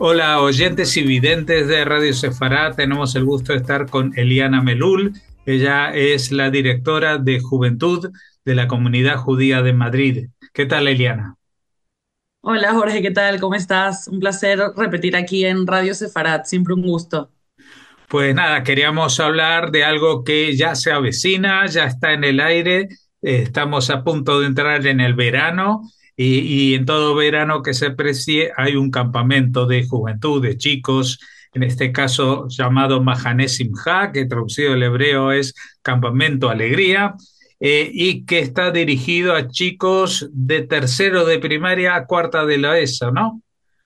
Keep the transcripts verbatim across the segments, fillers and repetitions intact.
Hola, oyentes y videntes de Radio Sefará. Tenemos el gusto de estar con Eliana Melul. Ella es la directora de Juventud de la Comunidad Judía de Madrid. ¿Qué tal, Eliana? Hola Jorge, ¿qué tal? ¿Cómo estás? Un placer repetir aquí en Radio Sefarat, siempre un gusto. Pues nada, queríamos hablar de algo que ya se avecina, ya está en el aire. Eh, estamos a punto de entrar en el verano y, y en todo verano que se precie hay un campamento de juventud, de chicos, en este caso llamado Mahané Simha, que traducido al hebreo es Campamento Alegría, eh, y que está dirigido a chicos de tercero de primaria a cuarta de la ESO, ¿no?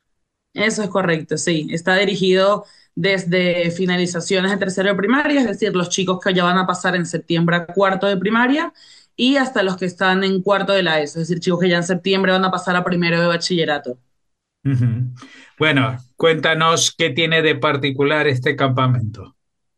Eso es correcto, sí. Está dirigido desde finalizaciones de tercero de primaria, es decir, los chicos que ya van a pasar en septiembre a cuarto de primaria, y hasta los que están en cuarto de la ESO, es decir, chicos que ya en septiembre van a pasar a primero de bachillerato. Ujú. Bueno, cuéntanos qué tiene de particular este campamento.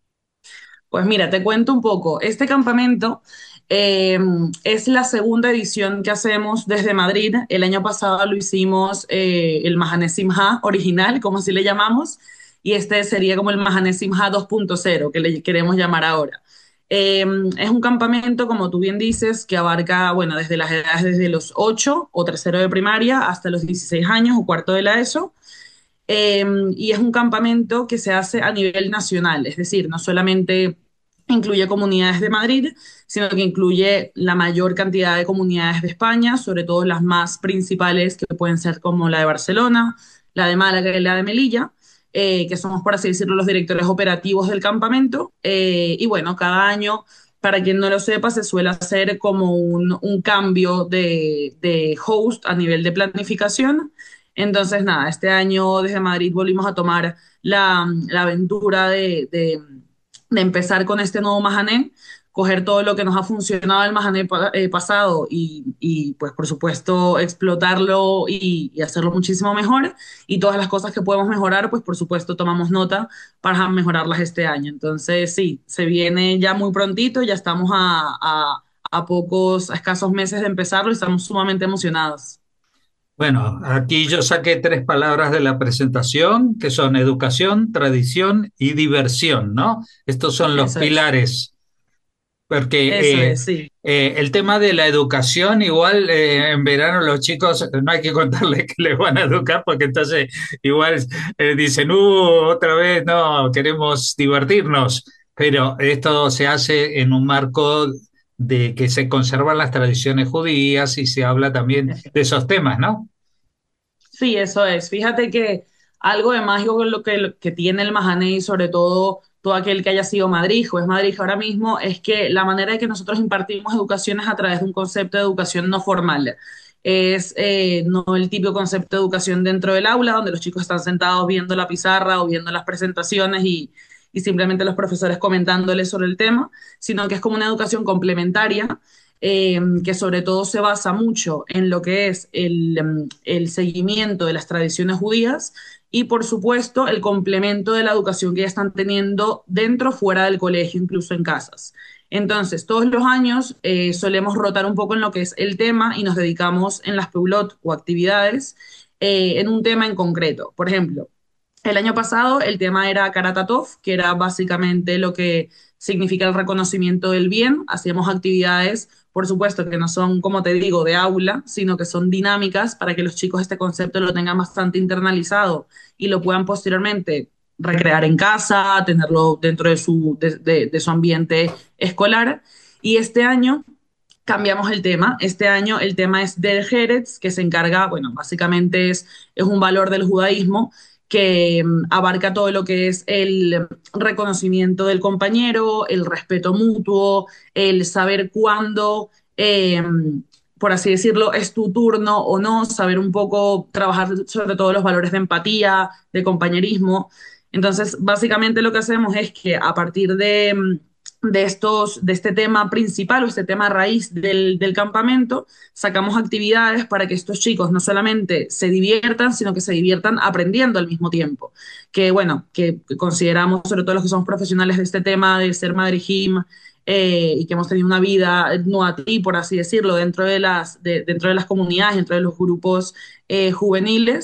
Pues mira, te cuento un poco. Este campamento eh, es la segunda edición que hacemos desde Madrid. El año pasado lo hicimos eh, el Mahané Simha original, como así le llamamos, y este sería como el Mahané Simha dos punto cero, que le queremos llamar ahora. Eh, es un campamento, como tú bien dices, que abarca, bueno, desde las edades desde los ocho o tercero de primaria hasta los dieciséis años o cuarto de la ESO. Eh, y es un campamento que se hace a nivel nacional, es decir, no solamente incluye comunidades de Madrid, sino que incluye la mayor cantidad de comunidades de España, sobre todo las más principales que pueden ser como la de Barcelona, la de Málaga y la de Melilla, eh, que somos, por así decirlo, los directores operativos del campamento. Eh, y bueno, cada año, para quien no lo sepa, se suele hacer como un, un cambio de, de host a nivel de planificación. Entonces, nada, este año desde Madrid volvimos a tomar la, la aventura de, de, de empezar con este nuevo Mahané, coger todo lo que nos ha funcionado el Mahané pa- eh, pasado y, y, pues, por supuesto, explotarlo y, y hacerlo muchísimo mejor. Y todas las cosas que podemos mejorar, pues, por supuesto, tomamos nota para mejorarlas este año. Entonces, sí, se viene ya muy prontito, ya estamos a, a, a pocos, a escasos meses de empezarlo y estamos sumamente emocionados. Bueno, aquí yo saqué tres palabras de la presentación, que son educación, tradición y diversión, ¿no? Estos son los Eso es. pilares, Eso porque eh, es, sí. eh, el tema de la educación, igual eh, en verano los chicos no hay que contarles que les van a educar, porque entonces igual eh, dicen, uh, otra vez, no, queremos divertirnos, pero esto se hace en un marco de que se conservan las tradiciones judías y se habla también de esos temas, ¿no? Sí, eso es. Fíjate que algo de mágico con lo que, lo que tiene el Mahané y sobre todo todo aquel que haya sido madrijo, es madrijo ahora mismo, es que la manera de que nosotros impartimos educación es a través de un concepto de educación no formal. Es eh, no el típico concepto de educación dentro del aula, donde los chicos están sentados viendo la pizarra o viendo las presentaciones y, y simplemente los profesores comentándoles sobre el tema, sino que es como una educación complementaria eh, que sobre todo se basa mucho en lo que es el, em, el seguimiento de las tradiciones judías y, por supuesto, el complemento de la educación que ya están teniendo dentro, fuera del colegio, incluso en casas. Entonces, todos los años eh, solemos rotar un poco en lo que es el tema y nos dedicamos en las peulot o actividades eh, en un tema en concreto. Por ejemplo, el año pasado el tema era Karatatov, que era básicamente lo que significa el reconocimiento del bien. Hacíamos actividades, por supuesto, que no son, como te digo, de aula, sino que son dinámicas para que los chicos este concepto lo tengan bastante internalizado y lo puedan posteriormente recrear en casa, tenerlo dentro de su, de, de, de su ambiente escolar. Y este año cambiamos el tema. Este año el tema es del Jerez, que se encarga, bueno, básicamente es, es un valor del judaísmo que mm, abarca todo lo que es el reconocimiento del compañero, el respeto mutuo, el saber cuándo, eh, por así decirlo, es tu turno o no, saber un poco trabajar sobre todo los valores de empatía, de compañerismo. Entonces, básicamente lo que hacemos es que a partir de, mm, de estos, de este tema principal o este tema raíz del, del campamento, sacamos actividades para que estos chicos no solamente se diviertan, sino que se diviertan aprendiendo al mismo tiempo. Que bueno, que consideramos, sobre todo los que somos profesionales de este tema de ser Madre Jim, eh, y que hemos tenido una vida no a ti, por así decirlo, dentro de las, de, dentro de las comunidades, dentro de los grupos eh, juveniles.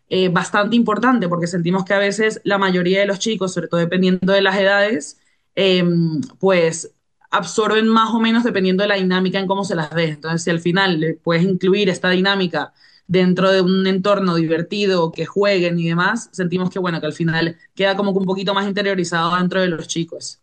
eh, bastante importante porque sentimos que a veces la mayoría de los chicos, sobre todo dependiendo de las edades, eh, pues absorben más o menos dependiendo de la dinámica en cómo se las des. Entonces, si al final le puedes incluir esta dinámica dentro de un entorno divertido, que jueguen y demás, sentimos que, bueno, que al final queda como que un poquito más interiorizado dentro de los chicos.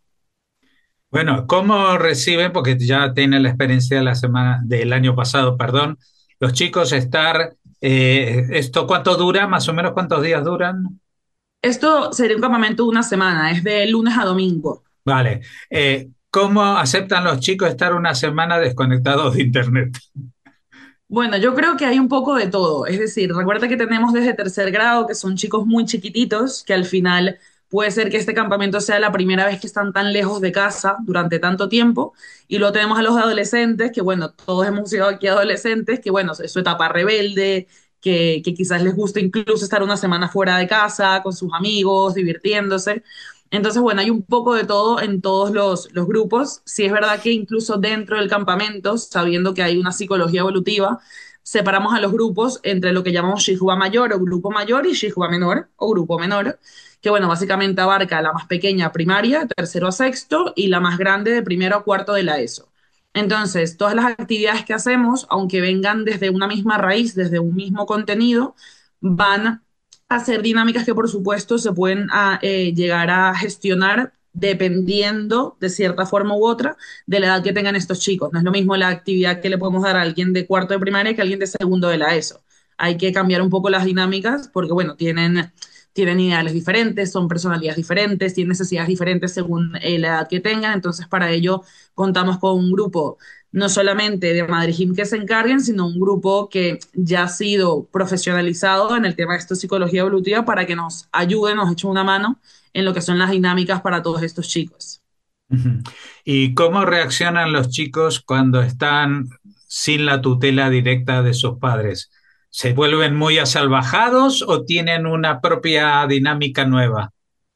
Bueno, ¿cómo reciben, porque ya tienen la experiencia de la semana del año pasado, perdón, los chicos estar, eh, esto cuánto dura, más o menos cuántos días duran? Esto sería un campamento de una semana, es de lunes a domingo. Vale. Eh, ¿cómo aceptan los chicos estar una semana desconectados de Internet? Bueno, yo creo que hay un poco de todo. Es decir, recuerda que tenemos desde tercer grado, que son chicos muy chiquititos, que al final puede ser que este campamento sea la primera vez que están tan lejos de casa durante tanto tiempo. Y luego tenemos a los adolescentes, que bueno, todos hemos sido aquí adolescentes, que bueno, es su etapa rebelde, que, que quizás les gusta incluso estar una semana fuera de casa con sus amigos, divirtiéndose. Entonces, bueno, hay un poco de todo en todos los, los grupos. Sí es verdad que incluso dentro del campamento, sabiendo que hay una psicología evolutiva, separamos a los grupos entre lo que llamamos Shihua mayor o grupo mayor y Shihua menor o grupo menor, que bueno, básicamente abarca la más pequeña primaria, tercero a sexto, y la más grande de primero a cuarto de la ESO. Entonces, todas las actividades que hacemos, aunque vengan desde una misma raíz, desde un mismo contenido, van hacer dinámicas que por supuesto se pueden a, eh, llegar a gestionar dependiendo de cierta forma u otra de la edad que tengan estos chicos. No es lo mismo la actividad que le podemos dar a alguien de cuarto de primaria que a alguien de segundo de la ESO. Hay que cambiar un poco las dinámicas porque, bueno, tienen, tienen ideales diferentes, son personalidades diferentes, tienen necesidades diferentes según eh, la edad que tengan. Entonces, para ello contamos con un grupo no solamente de Madrid Gym que se encarguen, sino un grupo que ya ha sido profesionalizado en el tema de esta psicología evolutiva para que nos ayude, nos eche una mano en lo que son las dinámicas para todos estos chicos. Ujú. ¿Y cómo reaccionan los chicos cuando están sin la tutela directa de sus padres? ¿Se vuelven muy asalvajados o tienen una propia dinámica nueva?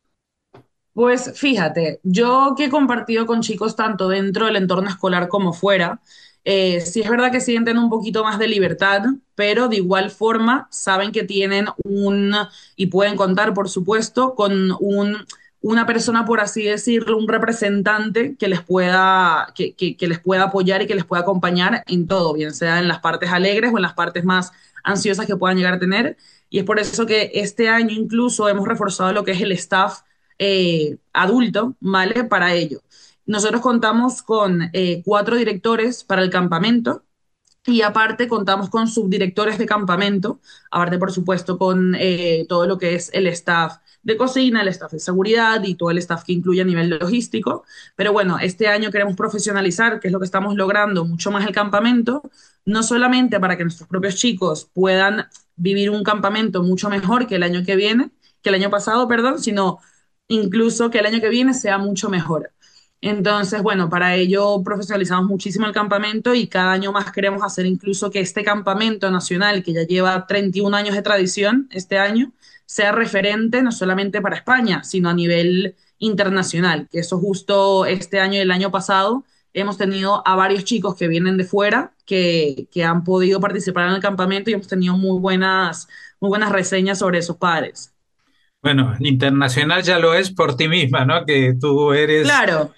Pues fíjate, yo que he compartido con chicos tanto dentro del entorno escolar como fuera, eh, sí es verdad que sienten un poquito más de libertad, pero de igual forma saben que tienen un, y pueden contar, por supuesto, con un, una persona, por así decirlo, un representante que les pueda, que, que, que les pueda apoyar y que les pueda acompañar en todo, bien sea en las partes alegres o en las partes más ansiosas que puedan llegar a tener. Y es por eso que este año incluso hemos reforzado lo que es el staff eh, adulto, ¿vale? Para ello. Nosotros contamos con eh, cuatro directores para el campamento y aparte contamos con subdirectores de campamento, aparte por supuesto con eh, todo lo que es el staff de cocina, el staff de seguridad y todo el staff que incluye a nivel logístico. Pero bueno, este año queremos profesionalizar, que es lo que estamos logrando, mucho más el campamento, no solamente para que nuestros propios chicos puedan vivir un campamento mucho mejor que el año que viene, que el año pasado, perdón, sino incluso que el año que viene sea mucho mejor. Entonces, bueno, para ello profesionalizamos muchísimo el campamento y cada año más queremos hacer incluso que este campamento nacional, que ya lleva treinta y un años de tradición este año, sea referente no solamente para España, sino a nivel internacional, que eso justo este año y el año pasado hemos tenido a varios chicos que vienen de fuera que, que han podido participar en el campamento y hemos tenido muy buenas, muy buenas reseñas sobre esos padres. Bueno, internacional ya lo es por ti misma, ¿no? Que tú eres Claro,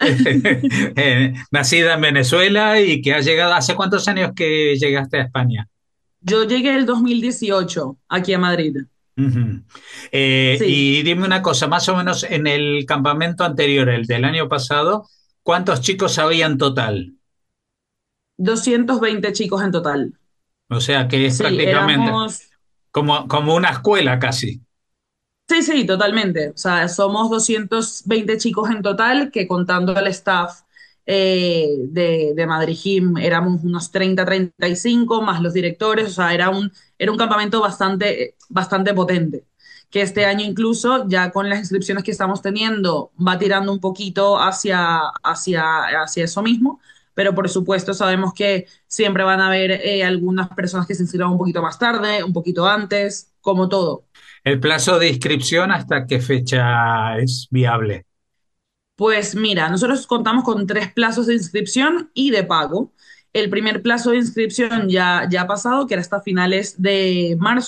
eh, nacida en Venezuela y que has llegado, ¿hace cuántos años que llegaste a España? yo llegué el dos mil dieciocho aquí a Madrid. Ujú. Eh, Sí, y dime una cosa, más o menos en el campamento anterior, el del año pasado, ¿cuántos chicos había en total? doscientos veinte chicos en total. O sea que es Sí, prácticamente éramos, como, como una escuela casi. sí, sí, totalmente. O sea, somos doscientos veinte chicos en total, que contando al staff eh, de, de Madrid Gym éramos unos treinta, treinta y cinco, más los directores. O sea, era un, era un campamento bastante, bastante potente. Que este año incluso, ya con las inscripciones que estamos teniendo, va tirando un poquito hacia, hacia, hacia eso mismo. Pero por supuesto sabemos que siempre van a haber eh, algunas personas que se inscriban un poquito más tarde, un poquito antes, como todo. ¿El plazo de inscripción hasta qué fecha es viable? Pues mira, nosotros contamos con tres plazos de inscripción y de pago. El primer plazo de inscripción ya, ya ha pasado, que era hasta finales de marzo.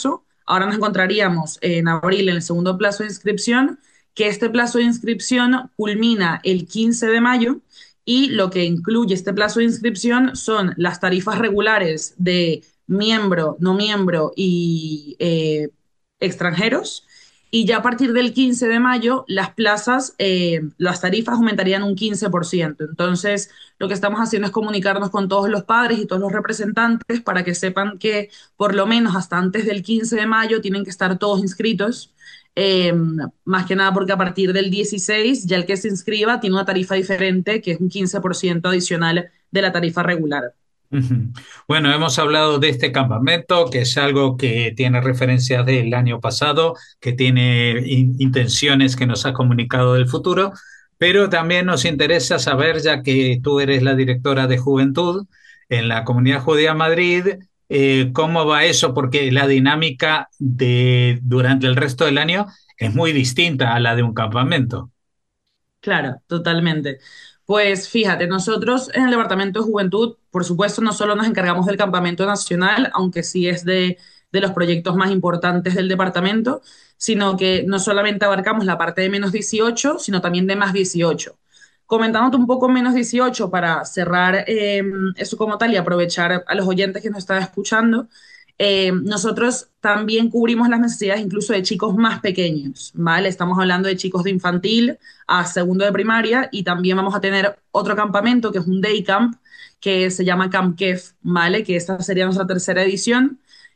Ahora nos encontraríamos en abril en el segundo plazo de inscripción, que este plazo de inscripción culmina el quince de mayo y lo que incluye este plazo de inscripción son las tarifas regulares de miembro, no miembro y eh, extranjeros. Y ya a partir del quince de mayo, las plazas, eh, las tarifas aumentarían un quince por ciento. Entonces, lo que estamos haciendo es comunicarnos con todos los padres y todos los representantes para que sepan que por lo menos hasta antes del quince de mayo tienen que estar todos inscritos. Eh, Más que nada porque a partir del dieciséis ya el que se inscriba tiene una tarifa diferente, que es un quince por ciento adicional de la tarifa regular. Ujú. Bueno, hemos hablado de este campamento, que es algo que tiene referencias del año pasado, que tiene in- intenciones que nos ha comunicado del futuro, pero también nos interesa saber, ya que tú eres la directora de Juventud en la Comunidad Judía Madrid, eh, cómo va eso, porque la dinámica de durante el resto del año es muy distinta a la de un campamento. Claro, totalmente. Pues fíjate, nosotros en el Departamento de Juventud, por supuesto, no solo nos encargamos del campamento nacional, aunque sí es de, de los proyectos más importantes del departamento, sino que no solamente abarcamos la parte de menos dieciocho, sino también de más dieciocho. Comentándote un poco menos dieciocho para cerrar eh, eso como tal y aprovechar a los oyentes que nos están escuchando. Eh, nosotros también cubrimos las necesidades incluso de chicos más pequeños, ¿vale? Estamos hablando de chicos de infantil a segundo de primaria y también vamos a tener otro campamento que es un day camp que se llama Camp Kef, ¿vale? Que esta sería nuestra tercera edición.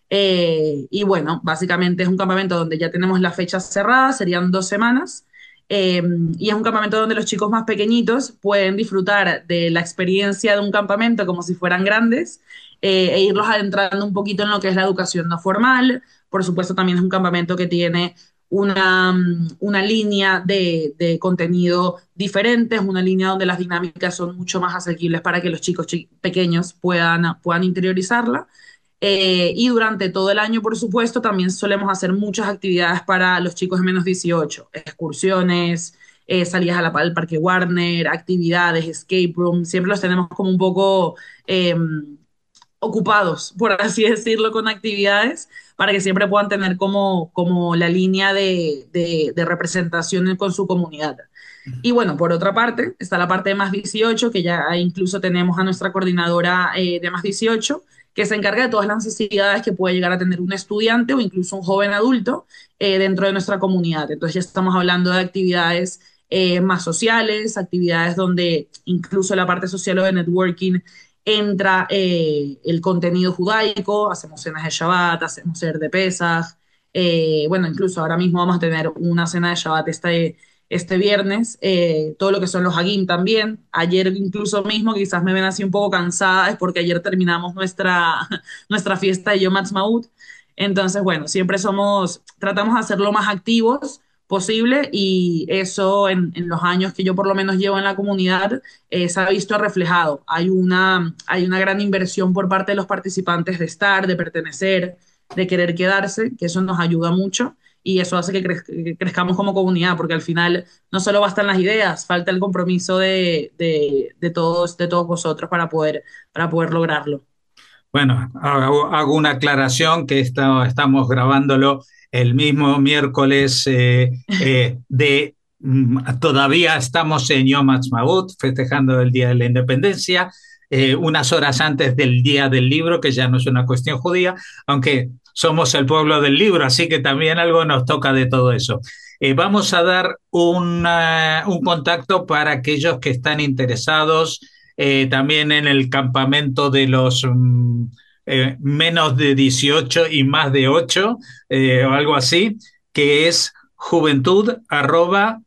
Eh, y bueno, básicamente es un campamento donde ya tenemos la fecha cerrada, serían dos semanas. Eh, y es un campamento donde los chicos más pequeñitos pueden disfrutar de la experiencia de un campamento como si fueran grandes eh, e irlos adentrando un poquito en lo que es la educación no formal. Por supuesto, también es un campamento que tiene una, una línea de, de, contenido diferente, es una línea donde las dinámicas son mucho más asequibles para que los chicos chi pequeños puedan, puedan interiorizarla. Eh, y durante todo el año, por supuesto, también solemos hacer muchas actividades para los chicos de menos dieciocho, excursiones, eh, salidas a la, al Parque Warner, actividades, escape room, siempre los tenemos como un poco eh, ocupados, por así decirlo, con actividades para que siempre puedan tener como, como la línea de, de, de representación con su comunidad. Y bueno, por otra parte, está la parte de más dieciocho, que ya incluso tenemos a nuestra coordinadora eh, de más dieciocho, que se encarga de todas las necesidades que puede llegar a tener un estudiante o incluso un joven adulto eh, dentro de nuestra comunidad. Entonces ya estamos hablando de actividades eh, más sociales, actividades donde incluso la parte social o de networking entra eh, el contenido judaico, hacemos cenas de Shabbat, hacemos ser de Pesaj, eh, bueno, incluso ahora mismo vamos a tener una cena de Shabbat este, este viernes, eh, todo lo que son los Hagim también. Ayer incluso mismo, quizás me ven así un poco cansada, es porque ayer terminamos nuestra, nuestra fiesta de Yom Ha'atzmaut. Entonces, bueno, siempre somos, tratamos de hacerlo más activos posible y eso en, en los años que yo por lo menos llevo en la comunidad eh, se ha visto reflejado. Hay una, hay una gran inversión por parte de los participantes de estar, de pertenecer, de querer quedarse, que eso nos ayuda mucho y eso hace que, cre que crezcamos como comunidad, porque al final no solo bastan las ideas, falta el compromiso de, de, de todos, de todos vosotros para poder, para poder lograrlo. Bueno, hago, hago una aclaración que está- estamos grabándolo el mismo miércoles eh, eh, de mm, todavía estamos en Yom Ha'atzmaut, festejando el Día de la Independencia, eh, unas horas antes del Día del Libro, que ya no es una cuestión judía, aunque somos el pueblo del libro, así que también algo nos toca de todo eso. Eh, vamos a dar una- un contacto para aquellos que están interesados eh, también en el campamento de los mm, eh, menos de dieciocho y más de ocho eh, o algo así, que es juventud arroba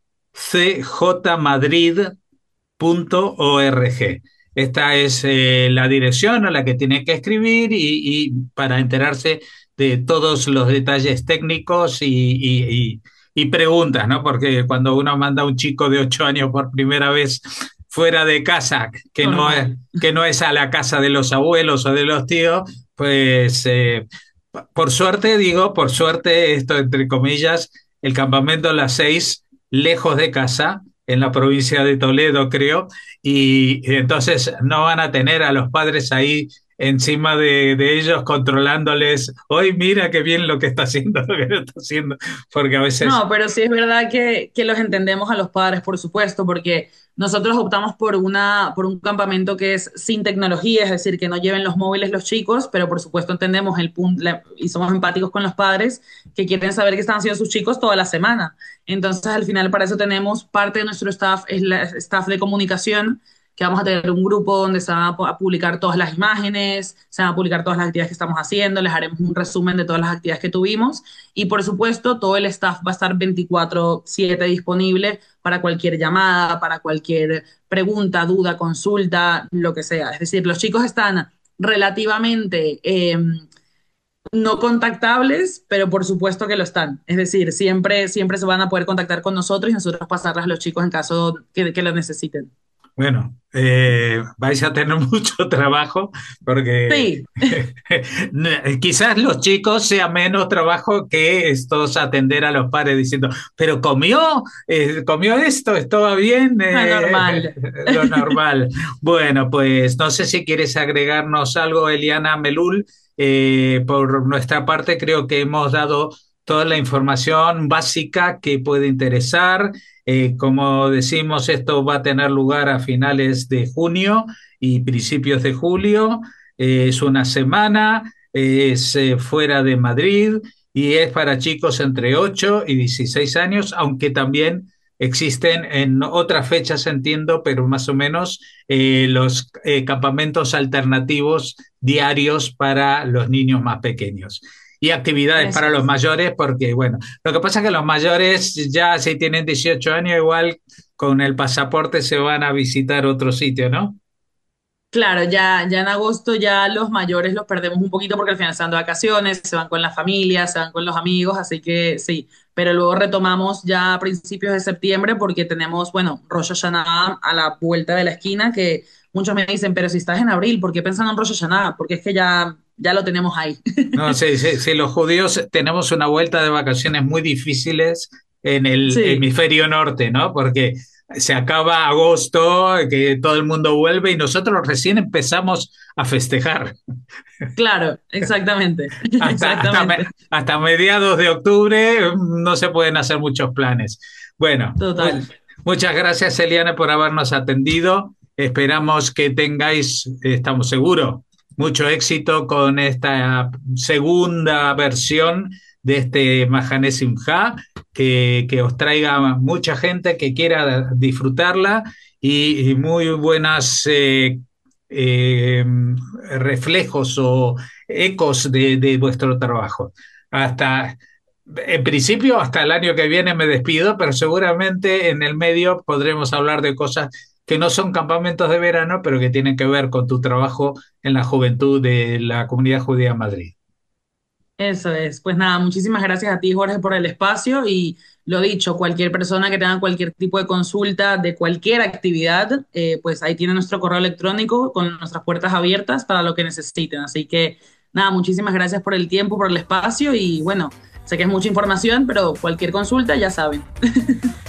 cjmadrid.org. Esta es eh, la dirección a la que tiene que escribir y, y para enterarse de todos los detalles técnicos y, y, y, y preguntas, ¿no? Porque cuando uno manda a un chico de ocho años por primera vez fuera de casa, que no es, Normal. que no es a la casa de los abuelos o de los tíos, pues eh, por suerte, digo, por suerte, esto entre comillas, el campamento Las Seis, lejos de casa, en la provincia de Toledo, creo, y entonces no van a tener a los padres ahí encima de, de ellos, controlándoles, hoy mira qué bien lo que está haciendo, lo que no está haciendo, porque a veces, No, pero sí es verdad que, que los entendemos a los padres, por supuesto, porque nosotros optamos por una, por un campamento que es sin tecnología, es decir, que no lleven los móviles los chicos, pero por supuesto entendemos el punto y somos empáticos con los padres que quieren saber qué están haciendo sus chicos toda la semana. Entonces, al final, para eso tenemos parte de nuestro staff, es la staff de comunicación, que vamos a tener un grupo donde se van a, pu- a publicar todas las imágenes, se van a publicar todas las actividades que estamos haciendo, les haremos un resumen de todas las actividades que tuvimos y por supuesto, todo el staff va a estar veinticuatro siete disponible para cualquier llamada, para cualquier pregunta, duda, consulta, lo que sea. Es decir, los chicos están relativamente eh, no contactables, pero por supuesto que lo están. Es decir, siempre, siempre se van a poder contactar con nosotros y nosotros pasarlas a los chicos en caso que, que lo necesiten. bueno, eh, vais a tener mucho trabajo porque Sí, quizás los chicos sea menos trabajo que estos atender a los padres diciendo, pero comió, Eh, comió esto, estaba bien, no es Eh, normal. lo normal. Bueno, pues no sé si quieres agregarnos algo, Eliana Melul. Eh, por nuestra parte, creo que hemos dado toda la información básica que puede interesar. Eh, como decimos, esto va a tener lugar a finales de junio y principios de julio. Eh, es una semana, eh, es eh, fuera de Madrid y es para chicos entre ocho y dieciséis años, aunque también existen en otras fechas, entiendo, pero más o menos eh, los eh, campamentos alternativos diarios para los niños más pequeños. Y actividades Eso para los es. mayores, porque bueno, lo que pasa es que los mayores ya si tienen dieciocho años, igual con el pasaporte se van a visitar otro sitio, ¿no? Claro, ya, ya en agosto ya los mayores los perdemos un poquito porque al final están de vacaciones, se van con la familia, se van con los amigos, así que sí, pero luego retomamos ya a principios de septiembre porque tenemos, bueno, Rosh Hashanah a la vuelta de la esquina que muchos me dicen, pero si estás en abril, ¿por qué pensan en Rosh Hashanah? Porque es que ya, ya lo tenemos ahí. No, sí, sí, sí, los judíos tenemos una vuelta de vacaciones muy difíciles en el Sí, hemisferio norte, ¿no? Porque se acaba agosto, que todo el mundo vuelve y nosotros recién empezamos a festejar. claro, exactamente, Hasta, hasta, me- exactamente, hasta mediados de octubre mm, no se pueden hacer muchos planes. Bueno, mu- total. muchas gracias, Eliana, por habernos atendido. Esperamos que tengáis, estamos seguros, mucho éxito con esta segunda versión de este Mahané Simjá, que, que os traiga mucha gente que quiera disfrutarla y, y muy buenas eh, eh, reflejos o ecos de, de vuestro trabajo. Hasta, en principio, hasta el año que viene me despido, pero seguramente en el medio podremos hablar de cosas que no son campamentos de verano, pero que tienen que ver con tu trabajo en la juventud de la comunidad judía en Madrid. Eso es. Pues nada, muchísimas gracias a ti, Jorge, por el espacio y lo dicho, cualquier persona que tenga cualquier tipo de consulta de cualquier actividad, eh, pues ahí tiene nuestro correo electrónico con nuestras puertas abiertas para lo que necesiten. Así que nada, muchísimas gracias por el tiempo, por el espacio y bueno, sé que es mucha información, pero cualquier consulta ya saben.